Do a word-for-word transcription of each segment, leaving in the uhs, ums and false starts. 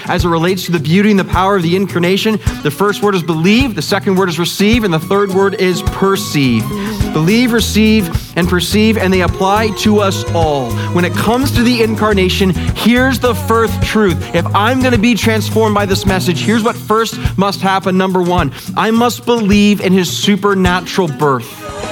as it relates to the beauty and the power of the incarnation. The first word is believe, the second word is receive, and the third word is perceive. Believe, receive, and perceive, and they apply to us all. When it comes to the incarnation, here's the first truth. If I'm going to be transformed by this message, here's what first must happen. Number one, I must believe in his supernatural birth.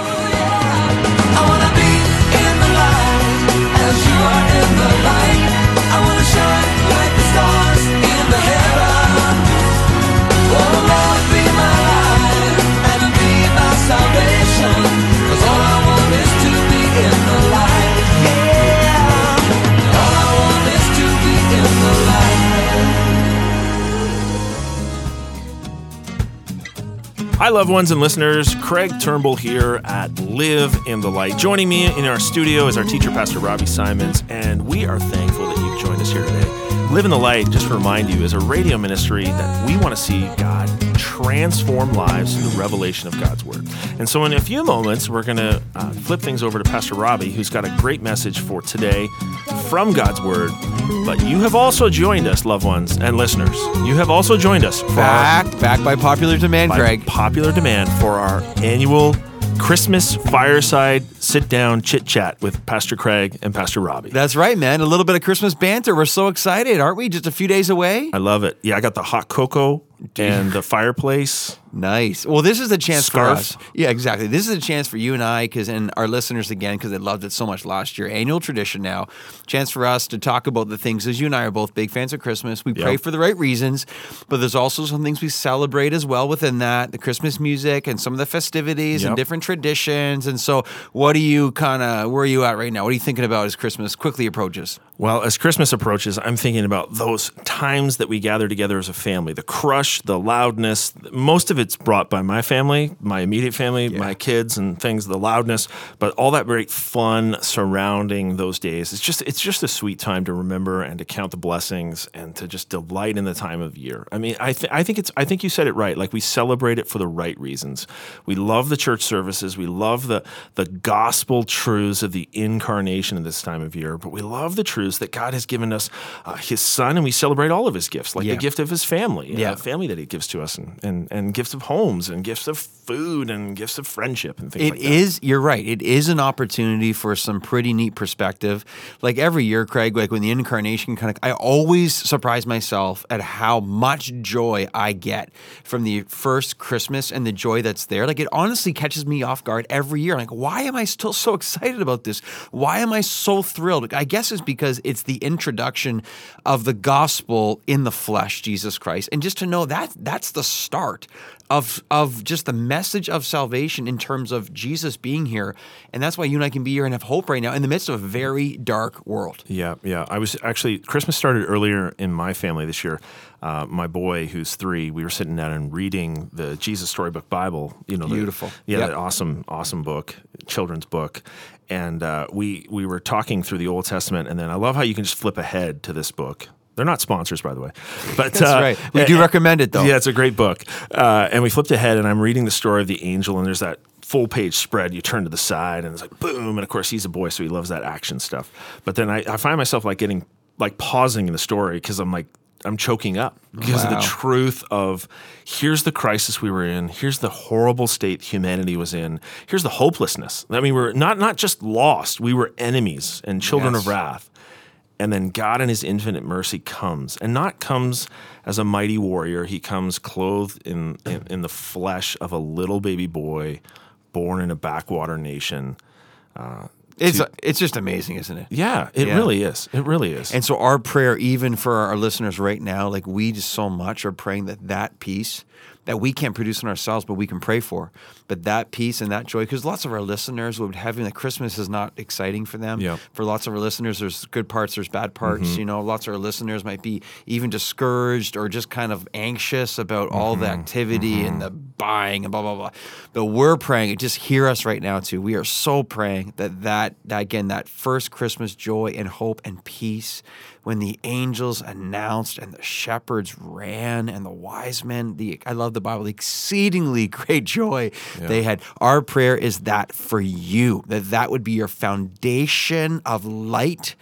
Hi, loved ones and listeners. Craig Turnbull here at Live in the Light. Joining me in our studio is our teacher, Pastor Robbie Simons, and we are thankful that you've joined us here today. Live in the Light, just to remind you, is a radio ministry that we want to see God transform lives through the revelation of God's Word. And so in a few moments, we're going to uh, flip things over to Pastor Robbie, who's got a great message for today from God's Word. But you have also joined us, loved ones and listeners. You have also joined us for Back, our, back by popular demand, by Craig. popular demand for our annual Christmas fireside sit-down chit-chat with Pastor Craig and Pastor Robbie. That's right, man. A little bit of Christmas banter. We're so excited, aren't we? Just a few days away. I love it. Yeah, I got the hot cocoa and the fireplace. Nice. Well, this is a chance Scarf. for us. Yeah, exactly. This is a chance for you and I, because and our listeners again, because they loved it so much last year. Annual tradition now. Chance for us to talk about the things, as you and I are both big fans of Christmas. We pray Yep. for the right reasons, but there's also some things we celebrate as well within that. The Christmas music and some of the festivities and Yep. different traditions. And so, what do you kind of? Where are you at right now? What are you thinking about as Christmas quickly approaches? Well, as Christmas approaches, I'm thinking about those times that we gather together as a family. The crush, the loudness. Most of it's brought by my family, my immediate family, Yeah. my kids and things, the loudness, but all that great fun surrounding those days. It's just it's just a sweet time to remember and to count the blessings and to just delight in the time of year. I mean, I, th- I think it's I think you said it right. Like, we celebrate it for the right reasons. We love the church services. We love the, the gospel truths of the incarnation of this time of year, but we love the truths that God has given us uh, his son, and we celebrate all of his gifts, like Yeah. the gift of his family, Yeah. uh, family that he gives to us, and, and, and gifts of homes, and gifts of food, and gifts of friendship, and things It like that. is, you're right. It is an opportunity for some pretty neat perspective. Like every year, Craig, like when the incarnation kind of, I always surprise myself at how much joy I get from the first Christmas and the joy that's there. Like, it honestly catches me off guard every year. Like, why am I still so excited about this? Why am I so thrilled? I guess it's because it's the introduction of the gospel in the flesh, Jesus Christ. And just to know that that's the start of of just the message of salvation in terms of Jesus being here. And that's why you and I can be here and have hope right now in the midst of a very dark world. Yeah, yeah. I was actually, Christmas started earlier in my family this year. Uh, my boy, who's three, we were sitting down and reading the Jesus Storybook Bible. You know, the- Beautiful. yeah, Yep. that awesome, awesome book, children's book. And uh, we we were talking through the Old Testament, and then I love how you can just flip ahead to this book. They're not sponsors, by the way. But That's uh, right. We do recommend it, though. Yeah, it's a great book. Uh, and we flipped ahead, and I'm reading the story of the angel, and there's that full page spread. You turn to the side, and it's like boom. And of course, he's a boy, so he loves that action stuff. But then I, I find myself like getting like pausing in the story because I'm like, I'm choking up because Wow. of the truth of here's the crisis we were in. Here's the horrible state humanity was in. Here's the hopelessness. I mean, we're not, not just lost. We were enemies and children Yes. of wrath. And then God in his infinite mercy comes, and not comes as a mighty warrior. He comes clothed in, in, in the flesh of a little baby boy born in a backwater nation. Uh, It's to- it's just amazing, isn't it? yeah, it Yeah. really is. It really is. And so our prayer, even for our listeners right now, like we just so much are praying that that peace that we can't produce in ourselves, but we can pray for, but that peace and that joy, because lots of our listeners would having that Christmas is not exciting for them. Yep. For lots of our listeners, there's good parts, there's bad parts. Mm-hmm. You know, lots of our listeners might be even discouraged or just kind of anxious about all Mm-hmm. the activity and the buying and blah blah blah. But we're praying. Just hear us right now too. We are so praying that that, that again that first Christmas joy and hope and peace, when the angels announced and the shepherds ran and the wise men, the I love the Bible, the exceedingly great joy Yeah. they had. Our prayer is that for you, that that would be your foundation of light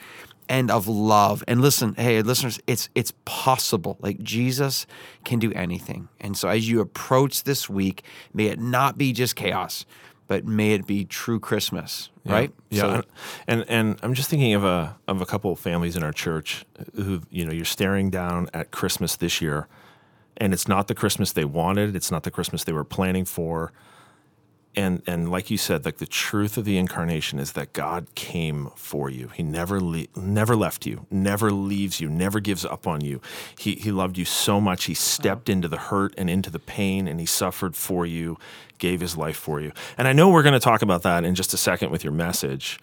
and of love. And listen, hey, listeners, it's it's possible. Like Jesus can do anything. And so as you approach this week, may it not be just chaos, but may it be true Christmas, yeah. right? Yeah, So, and and I'm just thinking of a of a couple of families in our church who, you know, you're staring down at Christmas this year, and it's not the Christmas they wanted. It's not the Christmas they were planning for. And and like you said, like the truth of the incarnation is that God came for you. He never le- never left you, never leaves you, never gives up on you. He he loved you so much. He stepped into the hurt and into the pain, and he suffered for you, gave his life for you. And I know we're going to talk about that in just a second with your message,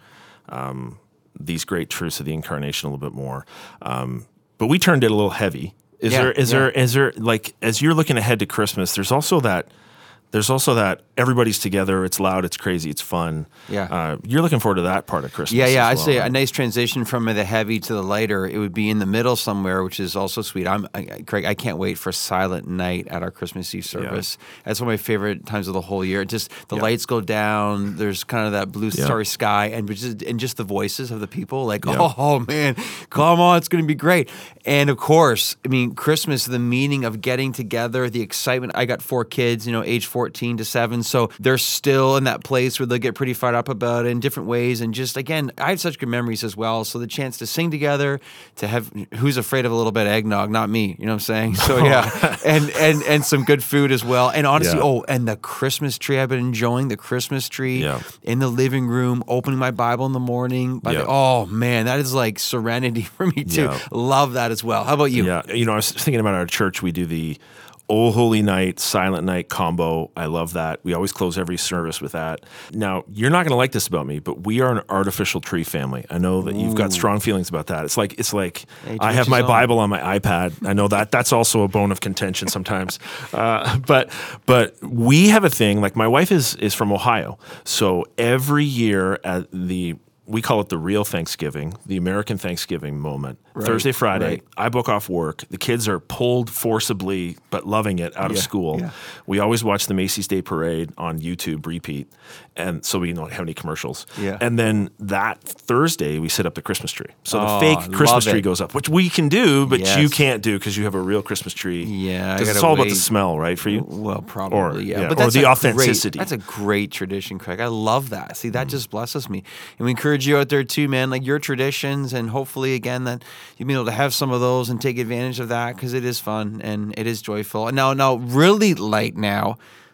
um, these great truths of the incarnation a little bit more. Um, but we turned it a little heavy. Is Yeah, there is yeah. there is there like as you're looking ahead to Christmas, there's also that. There's also that everybody's together. It's loud. It's crazy. It's fun. Yeah. Uh, you're looking forward to that part of Christmas. Yeah, yeah. as I'd well, say right? a nice transition from the heavy to the lighter. It would be in the middle somewhere, which is also sweet. I'm, I, Craig. I can't wait for Silent Night at our Christmas Eve service. That's one of my favorite times of the whole year. Just the Yeah. lights go down. There's kind of that blue Yeah. starry sky, and just and just the voices of the people. Like, Yeah. oh, oh man, come on, it's going to be great. And of course, I mean, Christmas, the meaning of getting together, the excitement. I got four kids, you know, age fourteen to seven. So they're still in that place where they get pretty fired up about it in different ways. And just, again, I had such good memories as well. So the chance to sing together, to have, who's afraid of a little bit of eggnog? Not me, you know what I'm saying? So yeah, and and and some good food as well. And honestly, Yeah. oh, and the Christmas tree, I've been enjoying the Christmas tree Yeah. in the living room, opening my Bible in the morning. By Yeah. the, oh man, that is like serenity for me too. Yeah. Love that as well. How about you? Yeah. You know, I was thinking about our church. We do the Oh Holy Night, Silent Night combo. I love that. We always close every service with that. Now, you're not going to like this about me, but we are an artificial tree family. I know that you've got strong feelings about that. It's like it's like Hey, to I each have his my own. Bible on my iPad. I know that that's also a bone of contention sometimes. Uh, but but we have a thing. Like my wife is is from Ohio, so every year at the we call it the real Thanksgiving, the American Thanksgiving moment. Right, Thursday, Friday, right. I book off work. The kids are pulled forcibly, but loving it, out of Yeah, school. yeah. We always watch the Macy's Day Parade on YouTube repeat, and so we don't have any commercials. Yeah. And then that Thursday, we set up the Christmas tree. So Oh, the fake Christmas love tree it. goes up, which we can do, but Yes. you can't do because you have a real Christmas tree. Yeah, I because it's gotta all about the wait. smell, right, for you? Well, probably, Or- yeah. yeah, But or that's the a authenticity. Great, that's a great tradition, Craig. I love that. See, Mm. that just blesses me. And we encourage you out there too, man, like your traditions, and hopefully, again, that you'll be able to have some of those and take advantage of that because it is fun and it is joyful. And now, now, really light now,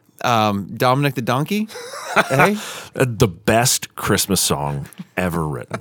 um, Dominic the Donkey, hey? Uh, The best Christmas song ever written.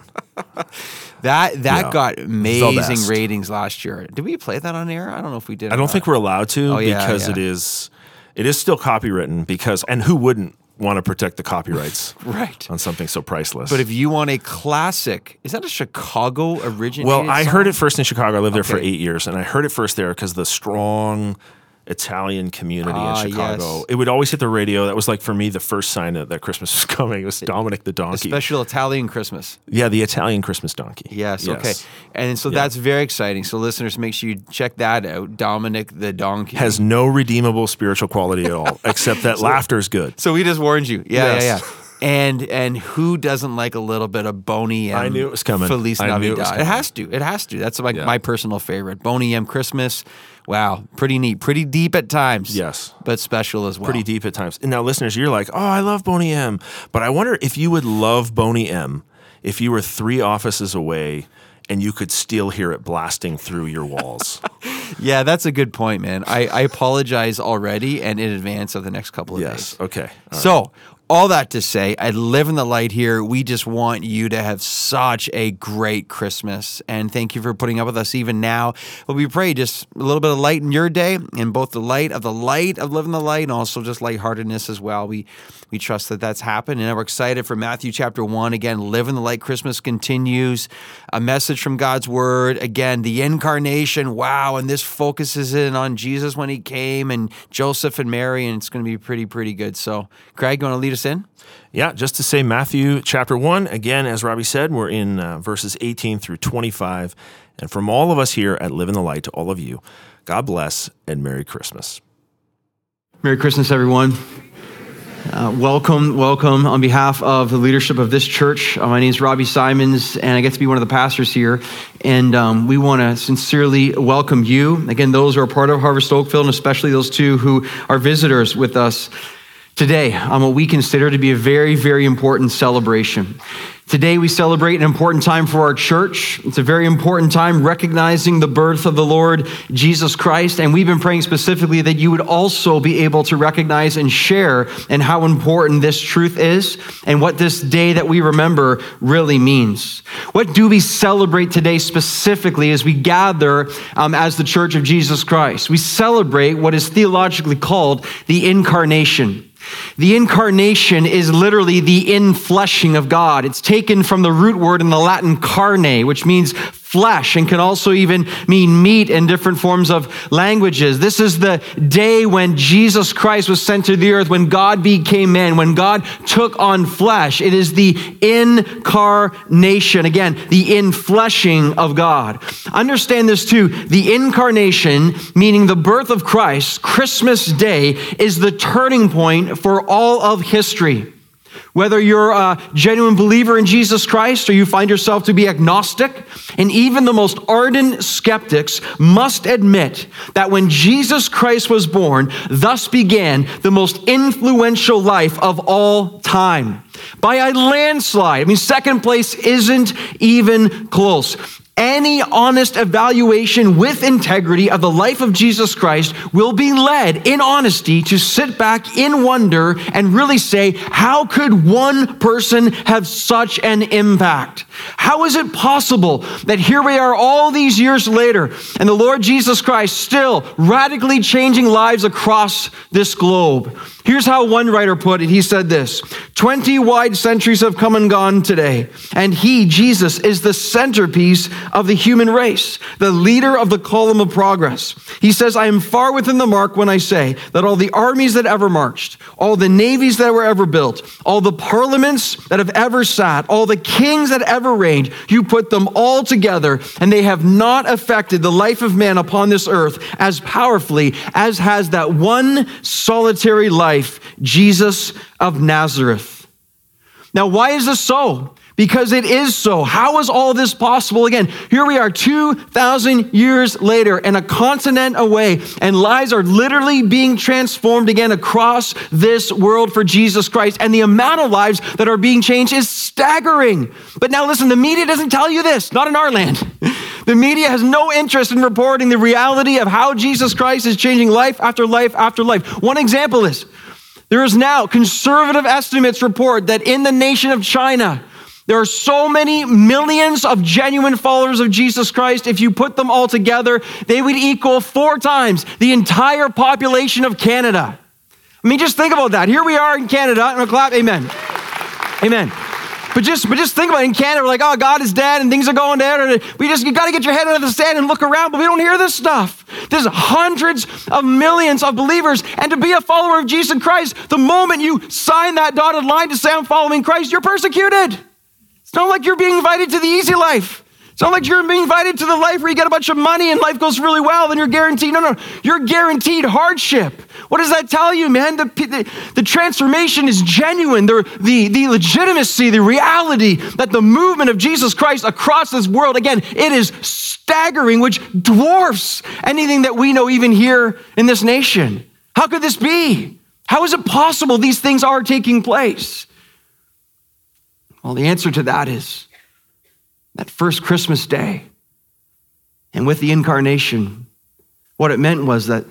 That that Yeah. got The amazing best. ratings last year. Did we play that on air? I don't know if we did. I don't think we're allowed to Oh, yeah, because yeah. it is it is still copywritten because and who wouldn't want to protect the copyrights right. on something so priceless. But if you want a classic, is that a Chicago originated well, I song? heard it first in Chicago. I lived there for Okay. eight years, and I heard it first there because the strong Italian community Ah, in Chicago. yes. It would always hit the radio. That was like for me the first sign that, that Christmas was coming. It was Dominic the A Donkey. special Italian Christmas. yeah, the Italian Christmas donkey. Yes, okay. And so that's very exciting. So listeners, make sure you check that out. Dominic the Donkey. Has no redeemable spiritual quality at all, except that laughter's good. So we just warned you. Yeah, Yes. yeah, yeah. And and who doesn't like a little bit of Boney M? I knew it was coming. Feliz I knew it was Navidad. It, coming. has to. It has to. That's like Yeah. my personal favorite. Boney M Christmas. Wow, pretty neat. Pretty deep at times. Yes. But special as well. Pretty deep at times. And now, listeners, you're like, oh, I love Boney M. But I wonder if you would love Boney M if you were three offices away and you could still hear it blasting through your walls. Yeah, that's a good point, man. I, I apologize already and in advance of the next couple of days. Yes. Okay. All So, all that to say, I live in the light here. We just want you to have such a great Christmas. And thank you for putting up with us even now. But we pray just a little bit of light in your day, and both the light of the light of living the light and also just lightheartedness as well. We we trust that that's happened. And we're excited for Matthew chapter one. Again, live in the light. Christmas continues. A message from God's word. Again, the incarnation. Wow. And this focuses in on Jesus when he came and Joseph and Mary. And it's going to be pretty, pretty good. So, Craig, you want to lead us in? Yeah, just to say Matthew chapter one, again, as Robbie said, we're in uh, verses eighteen through twenty-five. And from all of us here at Live in the Light to all of you, God bless and Merry Christmas. Merry Christmas, everyone. Uh, welcome, welcome on behalf of the leadership of this church. Uh, my name is Robbie Simons, and I get to be one of the pastors here. And um, we want to sincerely welcome you. Again, those who are part of Harvest Oakville, and especially those two who are visitors with us today on what we consider to be a very, very important celebration. Today, we celebrate an important time for our church. It's a very important time recognizing the birth of the Lord Jesus Christ. And we've been praying specifically that you would also be able to recognize and share in how important this truth is and what this day that we remember really means. What do we celebrate today specifically as we gather um, as the Church of Jesus Christ? We celebrate what is theologically called the incarnation. The incarnation is literally the infleshing of God. It's taken from the root word in the Latin carne, which means flesh and can also even mean meat in different forms of languages. This is the day when Jesus Christ was sent to the earth, when God became man, when God took on flesh. It is the incarnation, again, the infleshing of God. Understand this too. The incarnation, meaning the birth of Christ, Christmas Day, is the turning point for all of history. Whether you're a genuine believer in Jesus Christ or you find yourself to be agnostic, and even the most ardent skeptics must admit that when Jesus Christ was born, thus began the most influential life of all time. By a landslide. I mean, second place isn't even close. Any honest evaluation with integrity of the life of Jesus Christ will be led in honesty to sit back in wonder and really say, how could one person have such an impact? How is it possible that here we are all these years later and the Lord Jesus Christ still radically changing lives across this globe? Here's how one writer put it. He said this: twenty wide centuries have come and gone today, and he, Jesus, is the centerpiece of the human race, the leader of the column of progress. He says, I am far within the mark when I say that all the armies that ever marched, all the navies that were ever built, all the parliaments that have ever sat, all the kings that ever reigned, you put them all together, and they have not affected the life of man upon this earth as powerfully as has that one solitary life, Jesus of Nazareth. Now, why is this so? Because it is so. How is all this possible? Again, here we are two thousand years later and a continent away, and lives are literally being transformed again across this world for Jesus Christ. And the amount of lives that are being changed is staggering. But now listen, the media doesn't tell you this, not in our land. The media has no interest in reporting the reality of how Jesus Christ is changing life after life after life. One example is, there is now conservative estimates report that in the nation of China, there are so many millions of genuine followers of Jesus Christ. If you put them all together, they would equal four times the entire population of Canada. I mean, just think about that. Here we are in Canada. I'm gonna clap. Amen. Amen. But just, but just think about it. In Canada, we're like, oh, God is dead and things are going down. We just, you got to get your head out of the sand and look around, but we don't hear this stuff. There's hundreds of millions of believers. And to be a follower of Jesus Christ, the moment you sign that dotted line to say I'm following Christ, you're persecuted. It's not like you're being invited to the easy life. It's not like you're being invited to the life where you get a bunch of money and life goes really well and you're guaranteed. No, no, you're guaranteed hardship. What does that tell you, man? The, the, the transformation is genuine. The, the, the legitimacy, the reality that the movement of Jesus Christ across this world, again, it is staggering, which dwarfs anything that we know even here in this nation. How could this be? How is it possible these things are taking place? Well, the answer to that is that first Christmas day, and with the incarnation, what it meant was that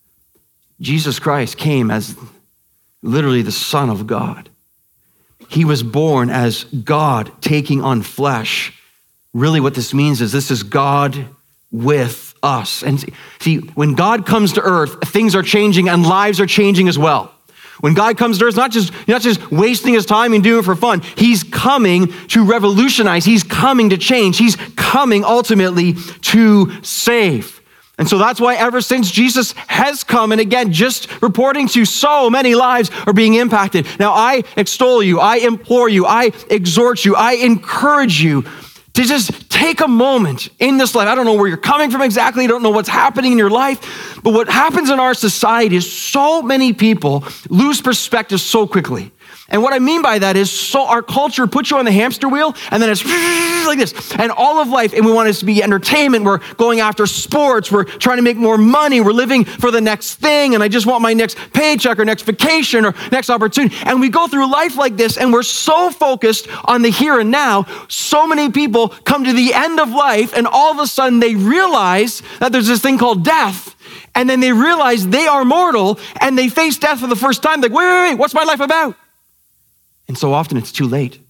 Jesus Christ came as literally the Son of God. He was born as God taking on flesh. Really what this means is this is God with us. And see, when God comes to earth, things are changing and lives are changing as well. When God comes to earth, not just, not just wasting his time and doing it for fun. He's coming to revolutionize. He's coming to change. He's coming ultimately to save. And so that's why ever since Jesus has come, and again, just reporting to so many lives are being impacted. Now I extol you, I implore you, I exhort you, I encourage you to just take a moment in this life. I don't know where you're coming from exactly. I don't know what's happening in your life. But what happens in our society is so many people lose perspective so quickly. And what I mean by that is, so our culture puts you on the hamster wheel, and then it's like this. And all of life, and we want it to be entertainment. We're going after sports. We're trying to make more money. We're living for the next thing. And I just want my next paycheck or next vacation or next opportunity. And we go through life like this, and we're so focused on the here and now. So many people come to the end of life, and all of a sudden they realize that there's this thing called death. And then they realize they are mortal, and they face death for the first time. Like, wait, wait, wait, what's my life about? And so often it's too late.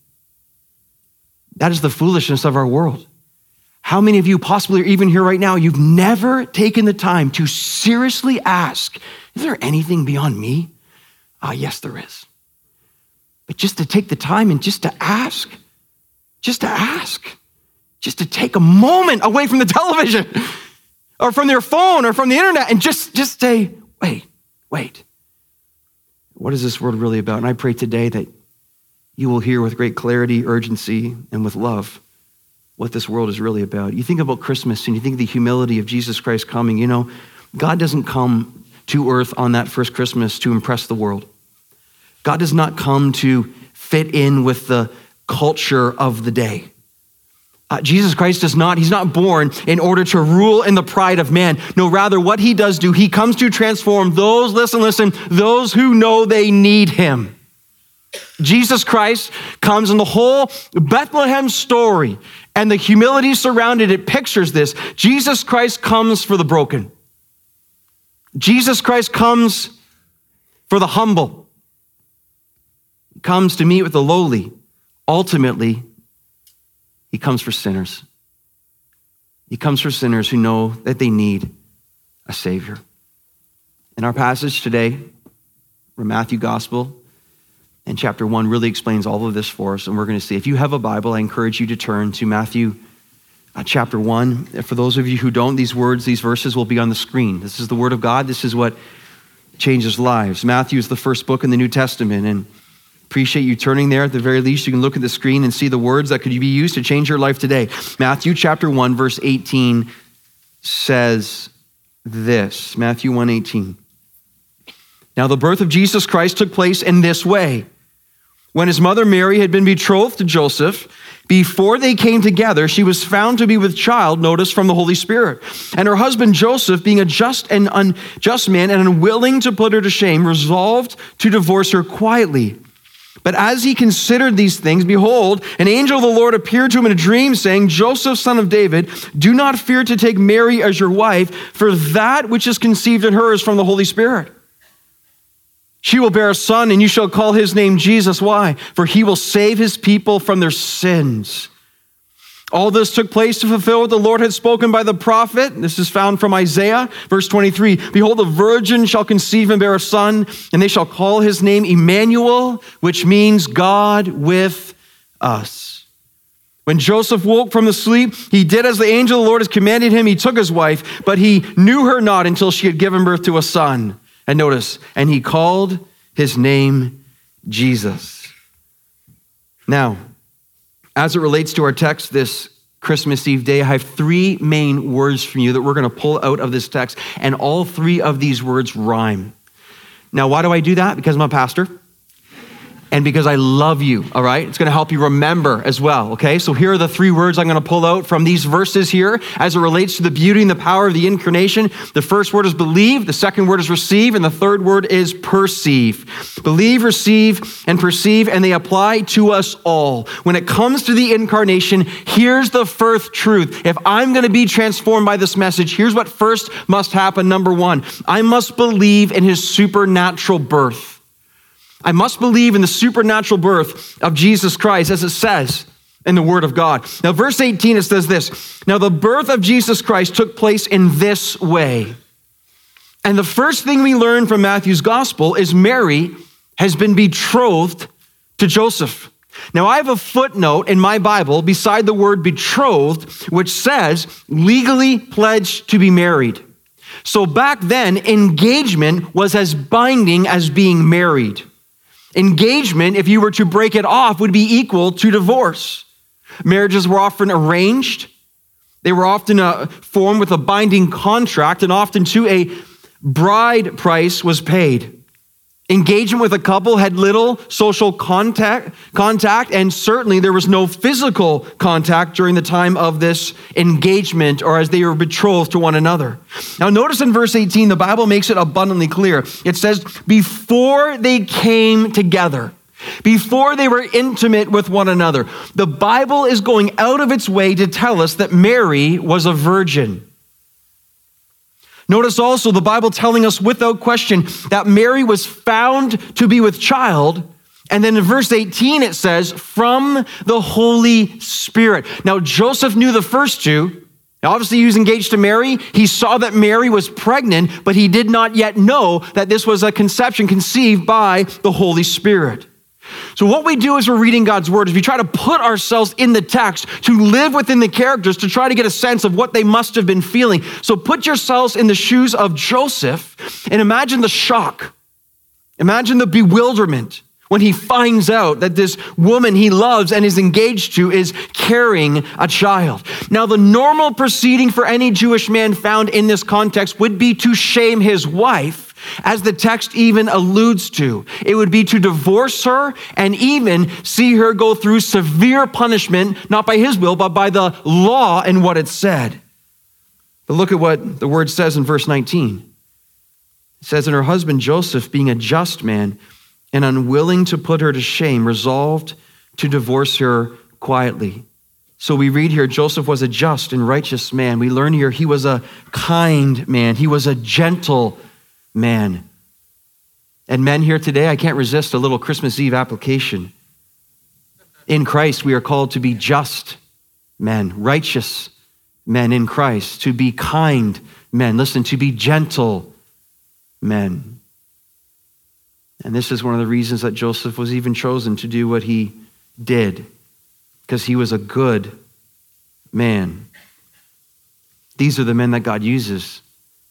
That is the foolishness of our world. How many of you possibly are even here right now, you've never taken the time to seriously ask, is there anything beyond me? Ah, yes, there is. But just to take the time and just to ask, just to ask, just to take a moment away from the television or from your phone or from the internet and just, just say, wait, wait. What is this world really about? And I pray today that you will hear with great clarity, urgency, and with love what this world is really about. You think about Christmas and you think of the humility of Jesus Christ coming. You know, God doesn't come to earth on that first Christmas to impress the world. God does not come to fit in with the culture of the day. Uh, Jesus Christ does not, he's not born in order to rule in the pride of man. No, rather what he does do, he comes to transform those, listen, listen, those who know they need him. Jesus Christ comes, in the whole Bethlehem story and the humility surrounded it pictures this. Jesus Christ comes for the broken. Jesus Christ comes for the humble. He comes to meet with the lowly. Ultimately, he comes for sinners. He comes for sinners who know that they need a Savior. In our passage today, from Matthew Gospel, and chapter one really explains all of this for us, and we're going to see. If you have a Bible, I encourage you to turn to Matthew uh, chapter one. For those of you who don't, these words, these verses will be on the screen. This is the Word of God. This is what changes lives. Matthew is the first book in the New Testament, and appreciate you turning there. At the very least, you can look at the screen and see the words that could be used to change your life today. Matthew chapter one, verse eighteen says this. Matthew one eighteen. Now the birth of Jesus Christ took place in this way. When his mother Mary had been betrothed to Joseph, before they came together, she was found to be with child, notice, from the Holy Spirit. And her husband Joseph, being a just and unjust man and unwilling to put her to shame, resolved to divorce her quietly. But as he considered these things, behold, an angel of the Lord appeared to him in a dream, saying, Joseph, son of David, do not fear to take Mary as your wife, for that which is conceived in her is from the Holy Spirit. She will bear a son, and you shall call his name Jesus. Why? For he will save his people from their sins. All this took place to fulfill what the Lord had spoken by the prophet. This is found from Isaiah, verse twenty-three. Behold, the virgin shall conceive and bear a son, and they shall call his name Emmanuel, which means God with us. When Joseph woke from the sleep, he did as the angel of the Lord has commanded him. He took his wife, but he knew her not until she had given birth to a son. And notice, and he called his name Jesus. Now, as it relates to our text this Christmas Eve day, I have three main words from you that we're going to pull out of this text, and all three of these words rhyme. Now, why do I do that? Because I'm a pastor. And because I love you, all right? It's going to help you remember as well, okay? So here are the three words I'm going to pull out from these verses here as it relates to the beauty and the power of the incarnation. The first word is believe, the second word is receive, and the third word is perceive. Believe, receive, and perceive, and they apply to us all. When it comes to the incarnation, here's the first truth. If I'm going to be transformed by this message, here's what first must happen. Number one, I must believe in his supernatural birth. I must believe in the supernatural birth of Jesus Christ, as it says in the Word of God. Now, verse eighteen, it says this. Now, the birth of Jesus Christ took place in this way. And the first thing we learn from Matthew's gospel is Mary has been betrothed to Joseph. Now, I have a footnote in my Bible beside the word betrothed, which says legally pledged to be married. So back then, engagement was as binding as being married. Engagement, if you were to break it off, would be equal to divorce. Marriages were often arranged. They were often uh, formed with a binding contract, and often too a bride price was paid. Engagement with a couple had little social contact, contact, and certainly there was no physical contact during the time of this engagement or as they were betrothed to one another. Now notice in verse eighteen, the Bible makes it abundantly clear. It says, before they came together, before they were intimate with one another, the Bible is going out of its way to tell us that Mary was a virgin. Notice also the Bible telling us without question that Mary was found to be with child. And then in verse eighteen, it says, from the Holy Spirit. Now, Joseph knew the first two. Now, obviously, he was engaged to Mary. He saw that Mary was pregnant, but he did not yet know that this was a conception conceived by the Holy Spirit. So what we do as we're reading God's word is we try to put ourselves in the text, to live within the characters, to try to get a sense of what they must have been feeling. So put yourselves in the shoes of Joseph and imagine the shock. Imagine the bewilderment when he finds out that this woman he loves and is engaged to is carrying a child. Now, the normal proceeding for any Jewish man found in this context would be to shame his wife, as the text even alludes to. It would be to divorce her and even see her go through severe punishment, not by his will, but by the law and what it said. But look at what the word says in verse nineteen. It says, and her husband Joseph, being a just man and unwilling to put her to shame, resolved to divorce her quietly. So we read here, Joseph was a just and righteous man. We learn here he was a kind man. He was a gentle man. And men here today, I can't resist a little Christmas Eve application. In Christ, we are called to be just men, righteous men in Christ, to be kind men. Listen, to be gentle men. And this is one of the reasons that Joseph was even chosen to do what he did, because he was a good man. These are the men that God uses.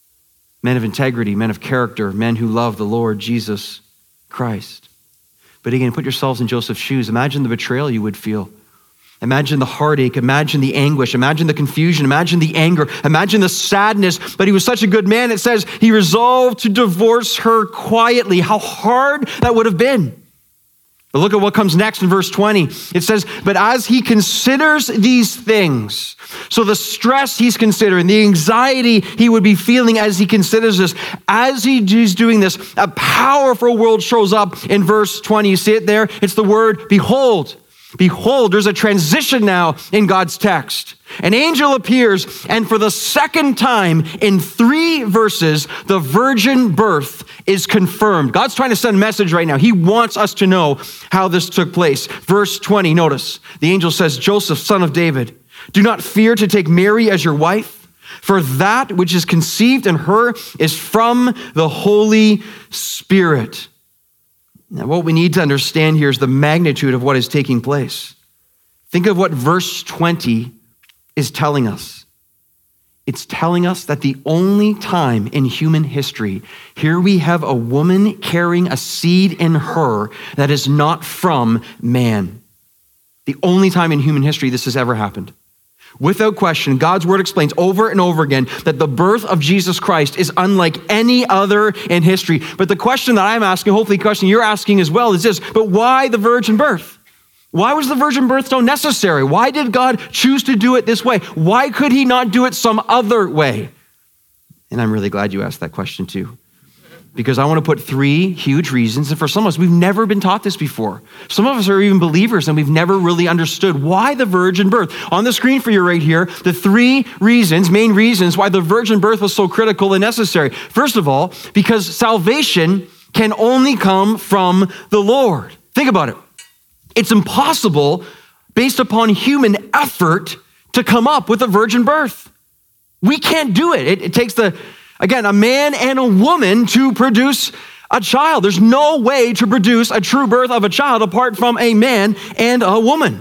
Men of integrity, men of character, men who love the Lord Jesus Christ. But again, put yourselves in Joseph's shoes. Imagine the betrayal you would feel. Imagine the heartache, imagine the anguish, imagine the confusion, imagine the anger, imagine the sadness. But he was such a good man, it says he resolved to divorce her quietly. How hard that would have been. But look at what comes next in verse twenty. It says, but as he considers these things, so the stress he's considering, the anxiety he would be feeling as he considers this, as he's doing this, a powerful word shows up in verse twenty. You see it there? It's the word behold. Behold, there's a transition now in God's text. An angel appears, and for the second time in three verses, the virgin birth is confirmed. God's trying to send a message right now. He wants us to know how this took place. Verse twenty, notice, the angel says, Joseph, son of David, do not fear to take Mary as your wife, for that which is conceived in her is from the Holy Spirit. Now, what we need to understand here is the magnitude of what is taking place. Think of what verse twenty is telling us. It's telling us that the only time in human history, here we have a woman carrying a seed in her that is not from man. The only time in human history this has ever happened. Without question, God's word explains over and over again that the birth of Jesus Christ is unlike any other in history. But the question that I'm asking, hopefully the question you're asking as well, is this, but why the virgin birth? Why was the virgin birth so necessary? Why did God choose to do it this way? Why could he not do it some other way? And I'm really glad you asked that question too, because I want to put three huge reasons. And for some of us, we've never been taught this before. Some of us are even believers and we've never really understood why the virgin birth. On the screen for you right here, the three reasons, main reasons why the virgin birth was so critical and necessary. First of all, because salvation can only come from the Lord. Think about it. It's impossible based upon human effort to come up with a virgin birth. We can't do it. It, it takes the Again, a man and a woman to produce a child. There's no way to produce a true birth of a child apart from a man and a woman.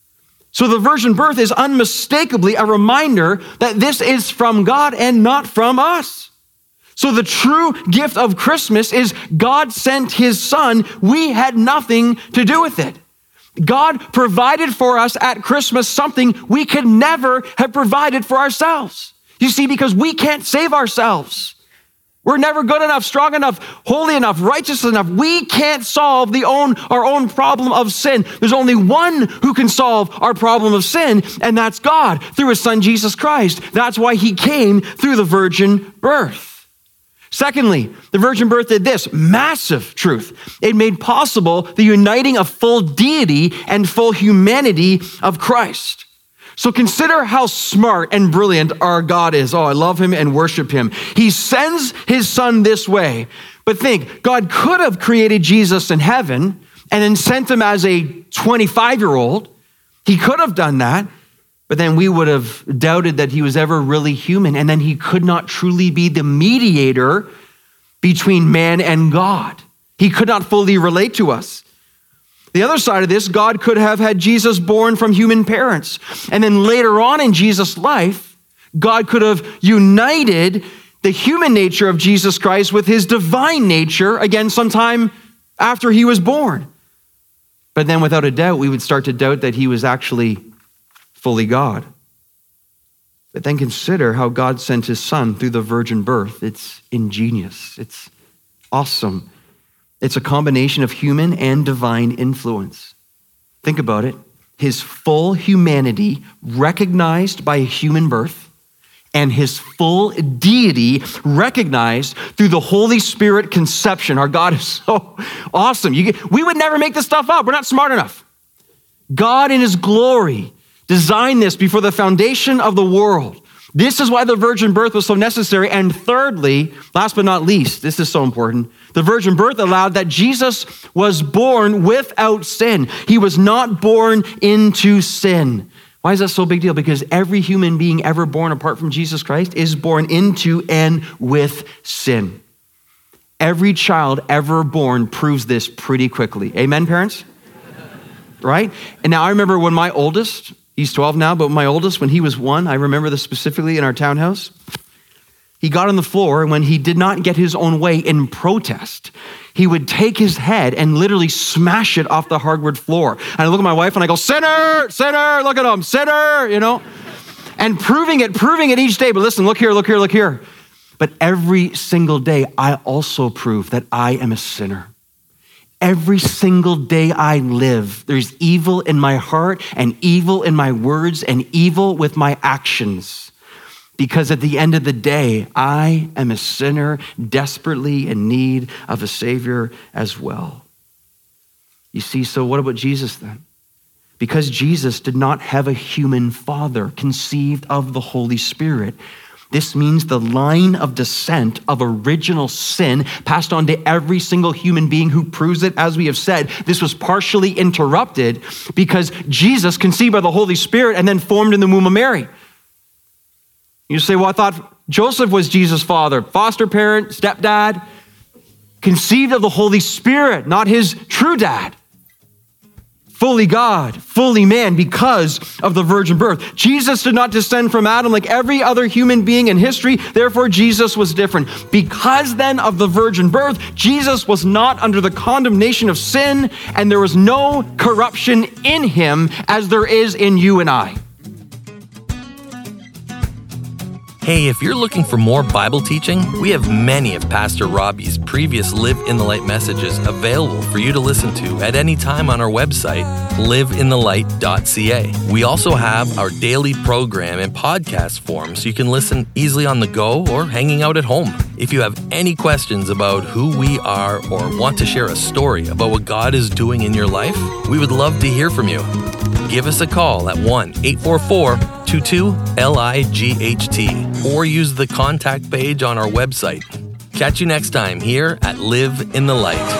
So the virgin birth is unmistakably a reminder that this is from God and not from us. So the true gift of Christmas is God sent his son. We had nothing to do with it. God provided for us at Christmas something we could never have provided for ourselves. You see, because we can't save ourselves. We're never good enough, strong enough, holy enough, righteous enough. We can't solve the own, our own problem of sin. There's only one who can solve our problem of sin, and that's God through his son, Jesus Christ. That's why he came through the virgin birth. Secondly, the virgin birth did this massive truth. It made possible the uniting of full deity and full humanity of Christ. So consider how smart and brilliant our God is. Oh, I love him and worship him. He sends his son this way. But think, God could have created Jesus in heaven and then sent him as a twenty-five-year-old. He could have done that, but then we would have doubted that he was ever really human, and then he could not truly be the mediator between man and God. He could not fully relate to us. The other side of this, God could have had Jesus born from human parents. And then later on in Jesus' life, God could have united the human nature of Jesus Christ with his divine nature, again, sometime after he was born. But then without a doubt, we would start to doubt that he was actually fully God. But then consider how God sent his son through the virgin birth. It's ingenious. It's awesome. It's a combination of human and divine influence. Think about it. His full humanity recognized by a human birth and his full deity recognized through the Holy Spirit conception. Our God is so awesome. You get, we would never make this stuff up. We're not smart enough. God in his glory designed this before the foundation of the world. This is why the virgin birth was so necessary. And thirdly, last but not least, this is so important, the virgin birth allowed that Jesus was born without sin. He was not born into sin. Why is that so big deal? Because every human being ever born apart from Jesus Christ is born into and with sin. Every child ever born proves this pretty quickly. Amen, parents? Right? And now I remember when my oldest, he's twelve now, but my oldest, when he was one, I remember this specifically in our townhouse. He got on the floor, and when he did not get his own way in protest, he would take his head and literally smash it off the hardwood floor. And I look at my wife and I go, sinner, sinner, look at him, sinner, you know? And proving it, proving it each day. But listen, look here, look here, look here. But every single day, I also prove that I am a sinner. Every single day I live, there's evil in my heart and evil in my words and evil with my actions. Because at the end of the day, I am a sinner desperately in need of a Savior as well. You see, so what about Jesus then? Because Jesus did not have a human father conceived of the Holy Spirit, this means the line of descent of original sin passed on to every single human being who proves it, as we have said. This was partially interrupted because Jesus conceived by the Holy Spirit and then formed in the womb of Mary. You say, well, I thought Joseph was Jesus' father, foster parent, stepdad, conceived of the Holy Spirit, not his true dad. Fully God, fully man, because of the virgin birth. Jesus did not descend from Adam like every other human being in history. Therefore, Jesus was different. Because then of the virgin birth, Jesus was not under the condemnation of sin, and there was no corruption in him as there is in you and I. Hey, if you're looking for more Bible teaching, we have many of Pastor Robbie's previous Live in the Light messages available for you to listen to at any time on our website, live in the light dot c a. We also have our daily program and podcast form so you can listen easily on the go or hanging out at home. If you have any questions about who we are or want to share a story about what God is doing in your life, we would love to hear from you. Give us a call at one eight four four, two two, L I G H T or use the contact page on our website. Catch you next time here at Live in the Light.